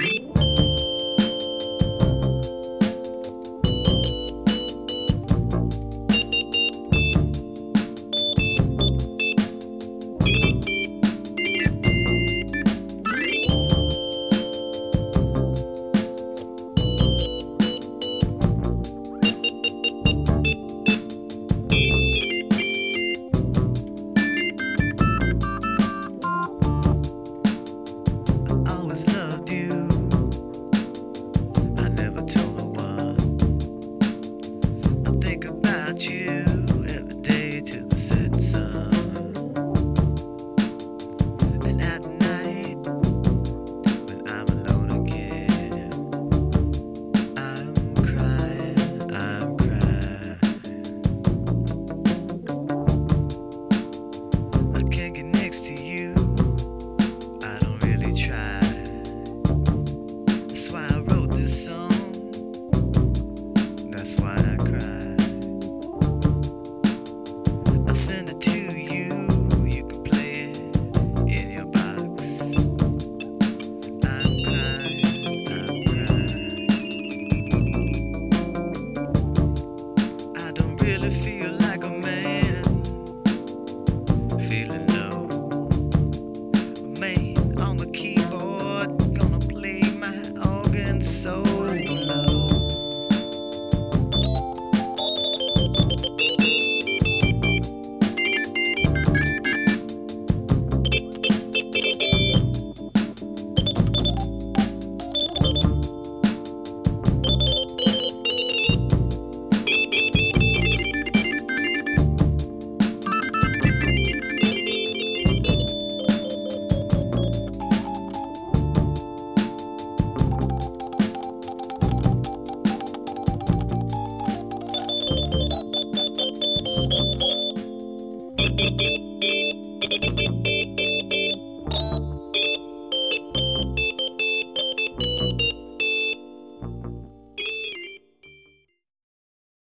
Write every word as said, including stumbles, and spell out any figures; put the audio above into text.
That's why I wrote this song. That's why I cry. I'll send it to you. You can play it in your box. I'm crying, I'm crying. I don't really feel like a man, feeling low. Man on the keyboard, gonna play my organ solo.